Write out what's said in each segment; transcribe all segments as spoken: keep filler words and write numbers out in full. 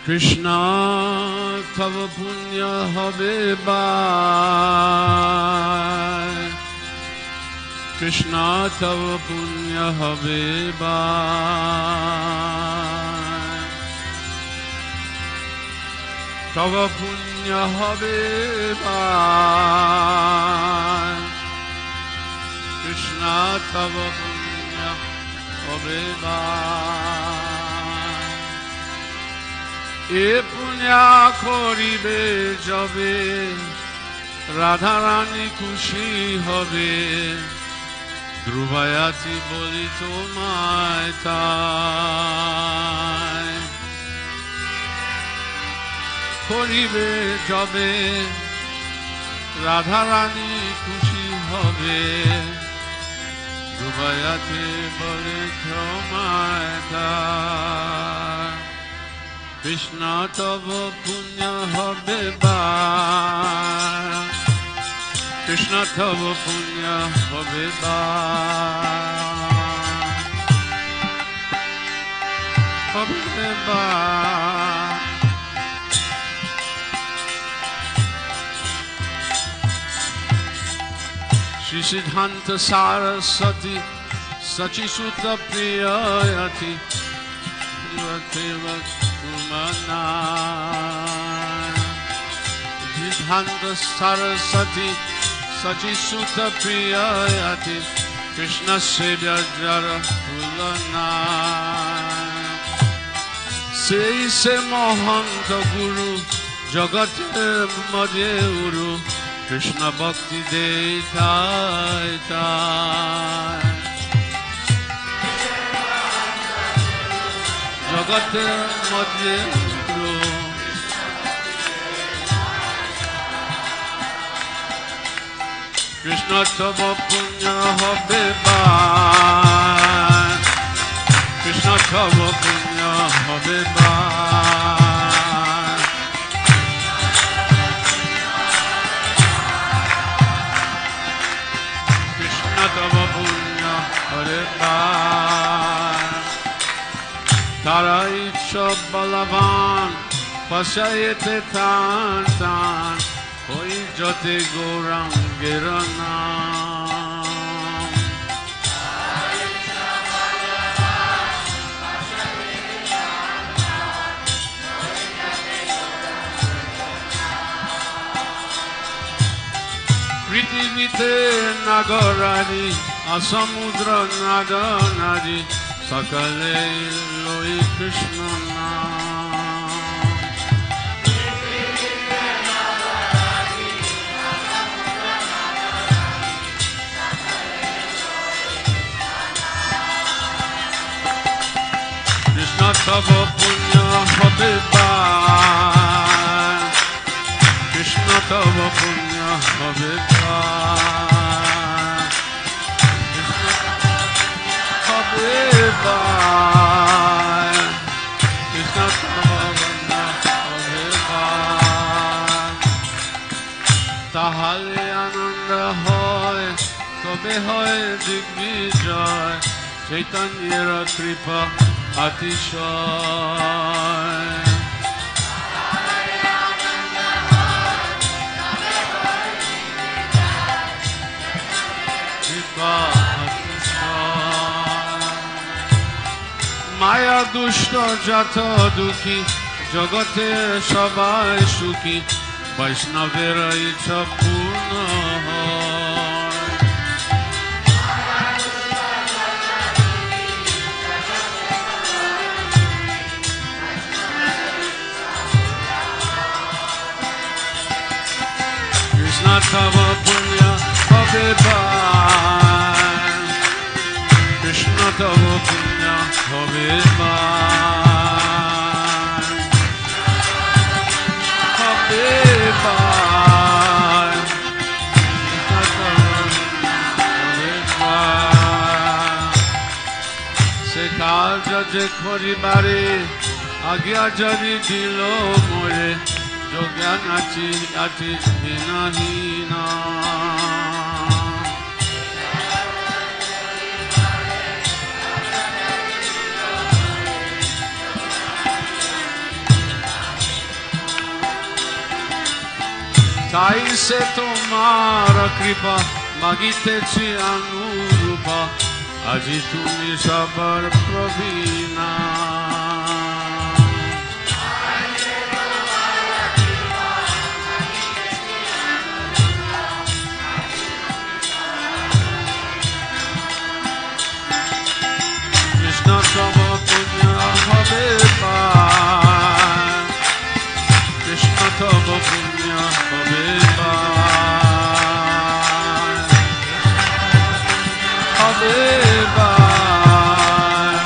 Krishna tava punya habe bai, Krishna tava punya habe bai, tava punya habe bai, Krishna tava punya habe bai. এ পুণ্যা করিবে যাবে রাধা রানী খুশি হবে ধ্রুবায়াতি বলি তোমায় তাই করিবে যাবে রাধা রানী খুশি হবে ধ্রুবায়াতি বলি তোমায় তাই Krishna tava punya habe bai, Krishna tava punya habe bai, habe bai. Shri Siddhanta Saraswati Sachi Sutta Priyayati Deva Siddhanta Saraswati Sachi Sutta Priyayati Krishna Sevya Jara Tulana Sei se Mohanta Guru Jagate Madhe Uru Krishna Bhakti De Tai Tai Jagate Madhe Guru Krishna tava punya habe bai, Krishna tava punya habe bai, Krishna tava punya habe bai. Tarai Chab Balavan Pasayate Tan Tan Hoi Jate Gaurangera Naam Tarai Chab Balavan Pasayate Tan Tan Hoi Jate Gaurangera Naam Prithivite Nagarari Asamudra Nadanari Sakale Loi Krishna Naam Krishna tava punya habe bai, Krishna tava punya habe bai, Krishna habe bai, Krishna tava punya habe bai. Tahale ananda hoy, tobe hoy digvijay, Chaitanyera kripa atishay. Kripa atishay. Maya dushta jata dukhi, jagate sabai sukhi, Vaishnavera icha purna hoy. Krishna tava punya habe bai, Krishna tava punya habe bai, habe bai, Krishna tava habe bai. Se karja je koribare agya jari dilo more Jogyan achi achi hina hina তাই সে তোমার কৃপা মাগিতেছি অনুরূপ আজি তুমি সবার প্রবীণা কৃষ্ণ তব পুণ্য হবে পার কৃষ্ণ তব পুণ্য হবে পার হবে পার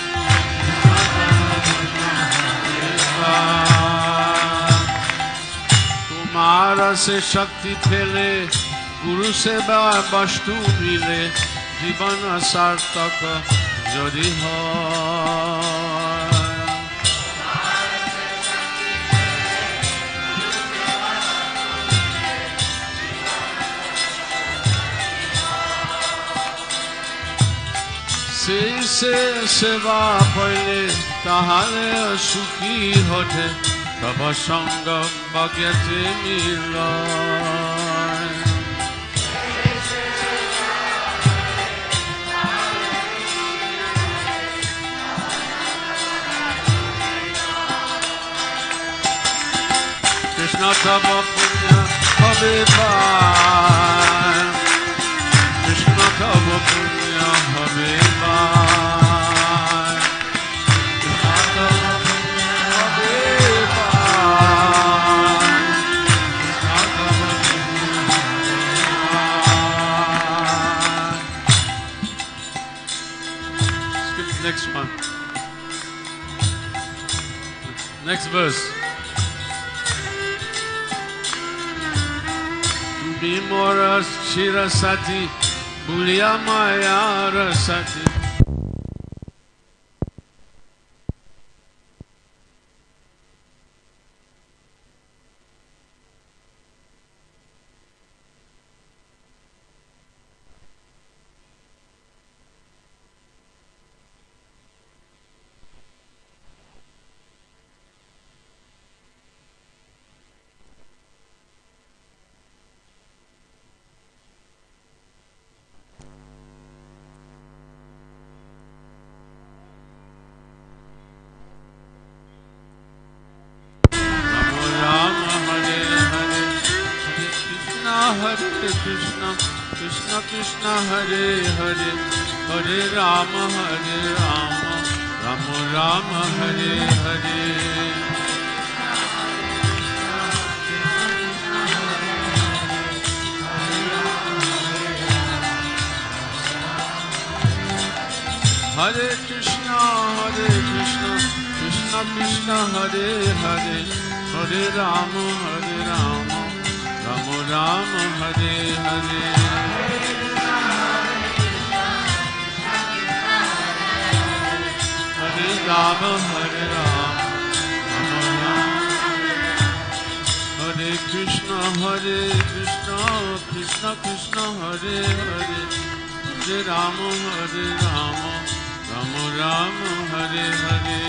তোমার से शक्ति फैले गुरु सेवा वस्तु मिले जीवन सार्थक যদি হয় সেই সে সেবা পাইলে তাহারে সুখী হঠে তব সঙ্গ বজ্ঞাতে মিল কৃষ্ণ তব পুণ্য হবে পার কৃষ্ণ তব পুণ্য হবে পার কৃষ্ণ তব পুণ্য হবে পার কৃষ্ণ তব পুণ্য হবে পার Skip the next one. Next verse. Bimora Shirasati Bulia Mayara Sati Krishna Krishna Krishna Hare Hare Hare Rama Hare Rama Rama Rama Hare Hare Hare Krishna Hare Krishna Krishna Krishna Hare Hare Hare Rama Hare Rama Rama Rama Hare Hare Hare Rama Hare Rama Rama Rama Hare Krishna Hare Krishna Krishna Krishna Hare Hare Hare Rama Hare Rama Rama Rama Hare Hare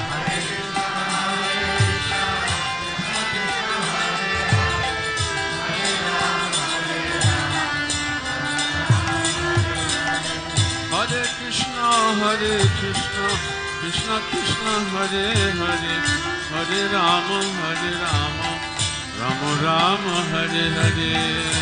Hare Krishna, Hare Krishna, Krishna Krishna, Hare Hare, Hare Rama, Hare Rama, Rama Rama, Hare Hare.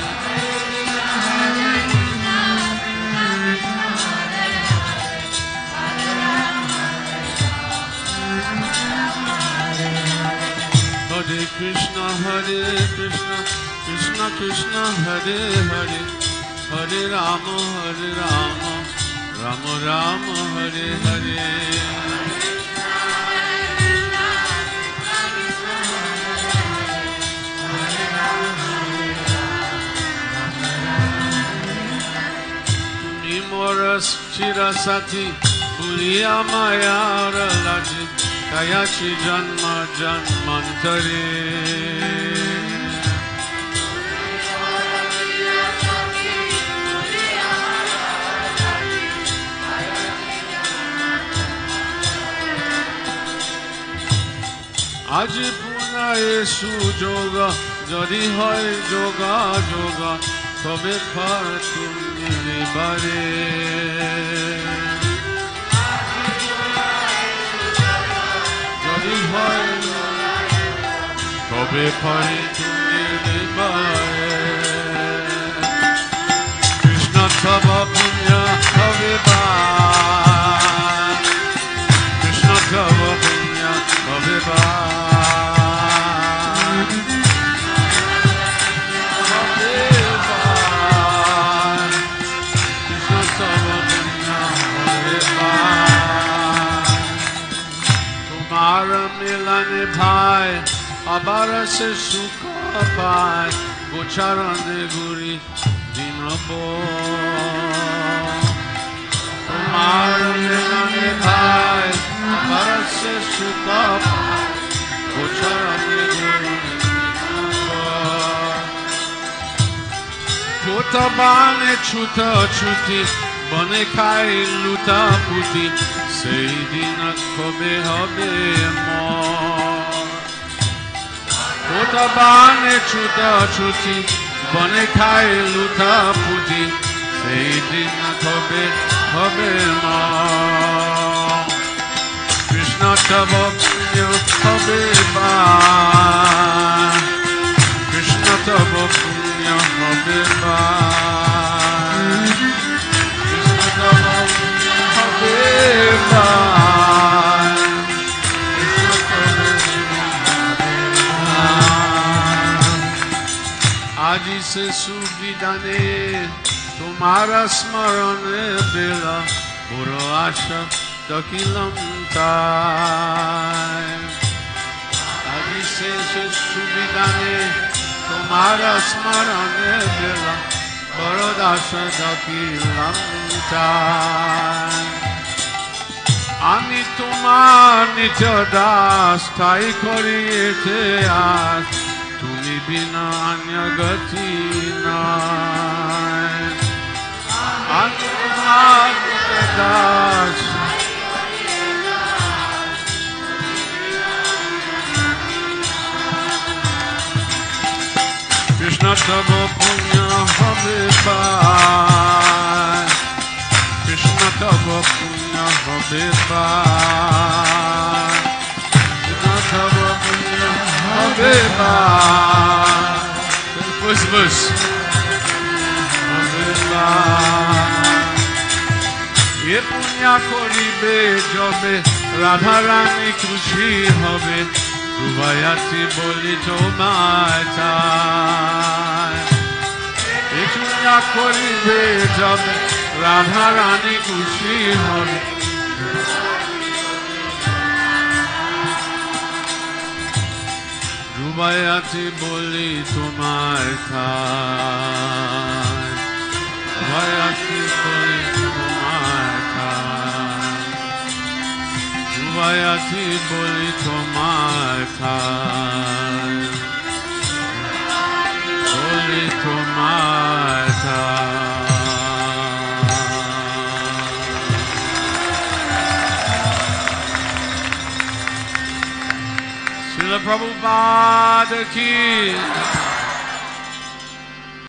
Hare Krishna, Hare Krishna, Krishna Krishna, Hare Hare, Hare Rama, Hare Rama, Rama Rama, Hare Hare. Moras Chirasati Bulia Mayara Laji Kayachi Janma Janmantari Aji Puna Esu Joga যদি হয় যোগা যোগা তবে ফল তুমি নিবারে যদি হয় তবে ফল তুমি নিবারে কৃষ্ণ তব পুণ্য হবে বা কৃষ্ণ তব পুণ্য হবে বা মিলনে ভাই আবার সে সুখ পায় গোচারণে গুরি দিনব তোমার মিলনে ভাই আবার সে সুখ পায় গোচারণে গুরি কোথা বানে ছুট ছুটি বনে খাই লুটা পুটি সেই দিন কবে হবে মোটা বানে ছুটা ছুটি বনে খাই লুটা পুটি সেই দিন কবে হবে কৃষ্ণ তব পুণ্য হবে বা কৃষ্ণ তব পুণ্য হবে বা আজি সে সুবিধানে তোমার স্মরণে বেলা বড় আশা দকিলাম তাই আজি সে সুবিধানে তোমার স্মরণে বেলা বড় আশা দকিলাম তাই আমি তোমার নিজ দাস তাই করিয়েছে আজ তুমি বিনা অন্য গতি নাই আমি তোমার নিজ দাস কৃষ্ণ তব পুণ্য হবে পায় কৃষ্ণ তব পুণ্য হবে পায় কৃষ্ণ তব পুণ্য হবে পায় বস বস হবে পায় এ পুণ্য করিবে যবে রাধা রানী খুশি হবে দুবায়াতি বলি তোমায় চায় এ পুণ্য করিবে যবে রাধা রানী খুশি হবে দুবায়াতি বলি তোমায় খায় দুবায়াতি বলি তোমায় খায় দুবায়াতি বলি তোমায় খায় বলি তোমায় খায় Prabhupada ki